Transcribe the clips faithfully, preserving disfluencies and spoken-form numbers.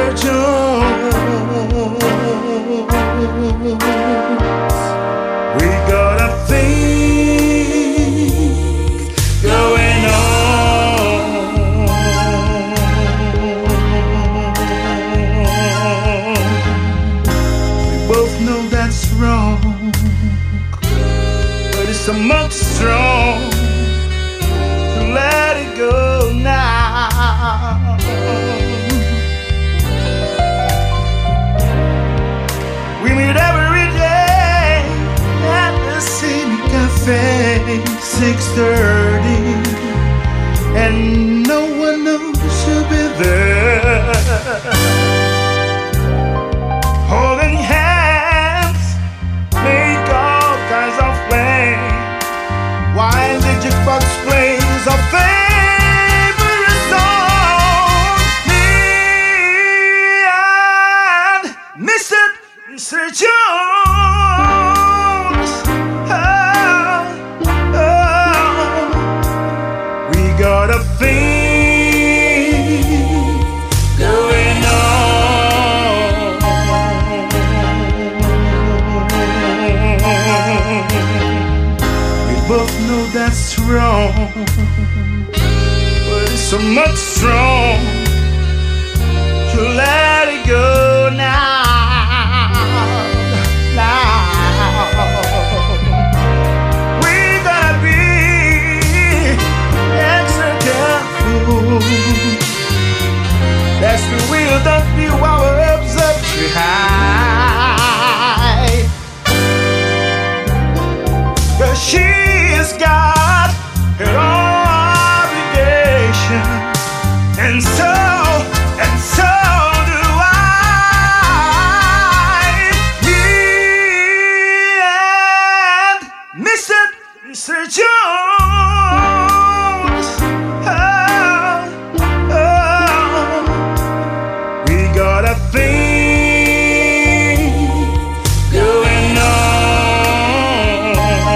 We got a thing going on. We both know that's wrong, but it's so much strong to let it go now. We meet every day at the Sydney Cafe, six thirty, and no one knows she'll be there. Holding hands, make all kinds of plans, while the jukebox plays a favorite song. Me and Mister Mister Jones, oh, oh, we got a thing going on. We both know that's wrong, but it's so much strong to let it go now. That's the wheel that we our ups up too high. Cause she's got her obligation, and so, and so do I. Me and Mister Mister Jones, oh, oh, we got a thing going on.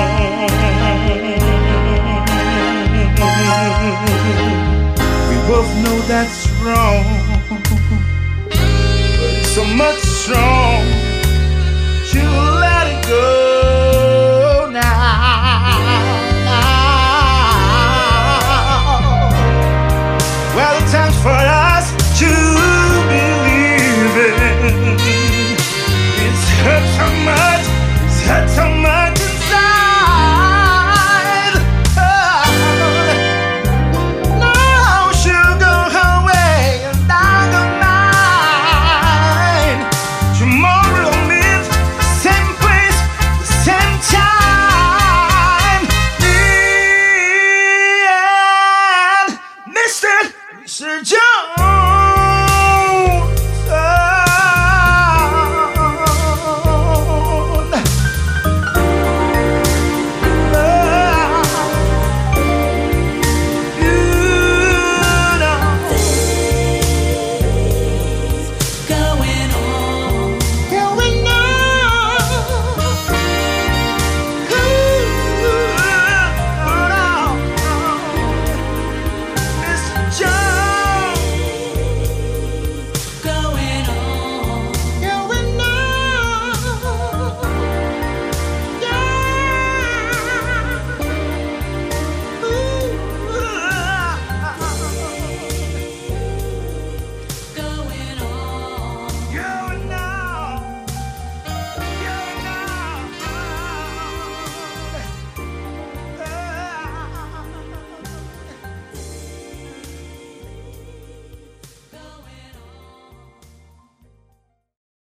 We both know that's wrong, but it's so much strong